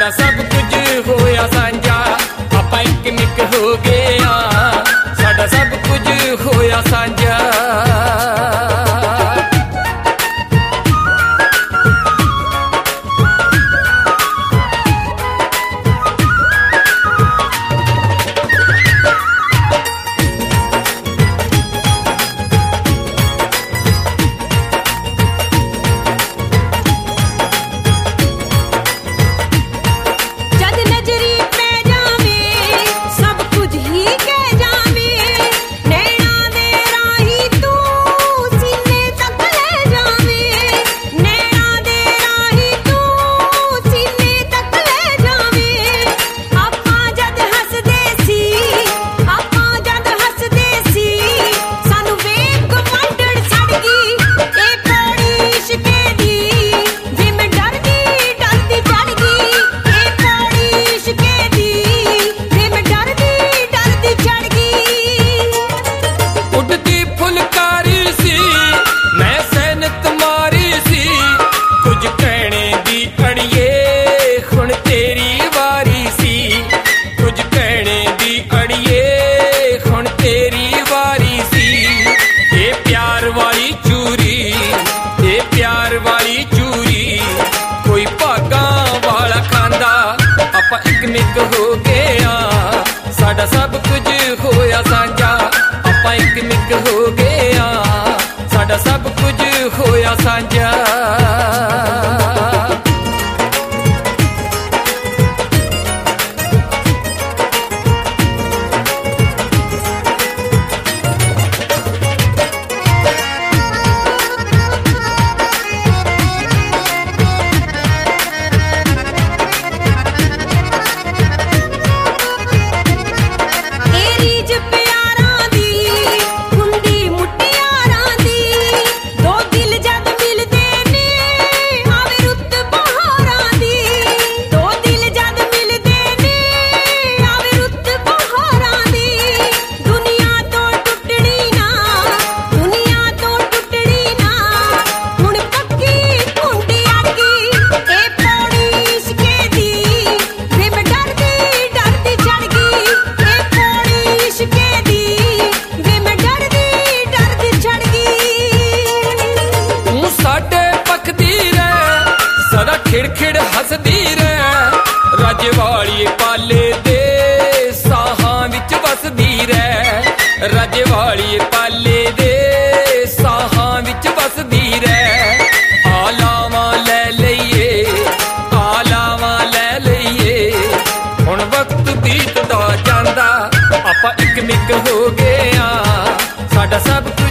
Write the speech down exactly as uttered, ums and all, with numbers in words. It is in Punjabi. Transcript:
ਸਾਡਾ ਸਭ ਕੁਝ ਹੋਇਆ ਸਾਂਝਾ, ਆਪਾਂ ਇੱਕ ਨਿੱਕ ਹੋ ਗਏ ਆ, ਸਾਡਾ ਸਭ ਕੁਝ ਹੋਇਆ ਸਾਂਝਾ। ਹੋ ਗਏ ਆ, ਸਾਡਾ ਸਭ ਕੁਝ ਹੋਇਆ ਸਾਂਝਾ, ਆਪਾਂ ਇੱਕ ਨਿੱਕ ਹੋ ਗਏ ਆ, ਸਾਡਾ ਸਭ ਕੁਝ ਹੋਇਆ ਸਾਂਝਾ। ਖਿੜ ਹੱਸਦੀ ਰਹਿ, ਰਾਜੇ ਵਾਲੀਏ ਪਾਲੇ ਦੇ ਸਾਹਾਂ ਵਿੱਚ ਵਸਦੀ ਰਹਿ, ਰਾਜੇ ਵਾਲੀਏ ਪਾਲੇ ਦੇ ਸਾਹਾਂ ਵਿੱਚ ਵਸਦੀ ਰਹਿ। ਆਲਾਵਾਂ ਲੈ ਲਈਏ, ਆਲਾਵਾਂ ਲੈ ਲਈਏ, ਹੁਣ ਵਕਤ ਬੀਤਦਾ ਜਾਂਦਾ, ਆਪਾਂ ਇੱਕ ਨਿੱਕ ਹੋ ਗਏ ਆ, ਸਾਡਾ ਸਭ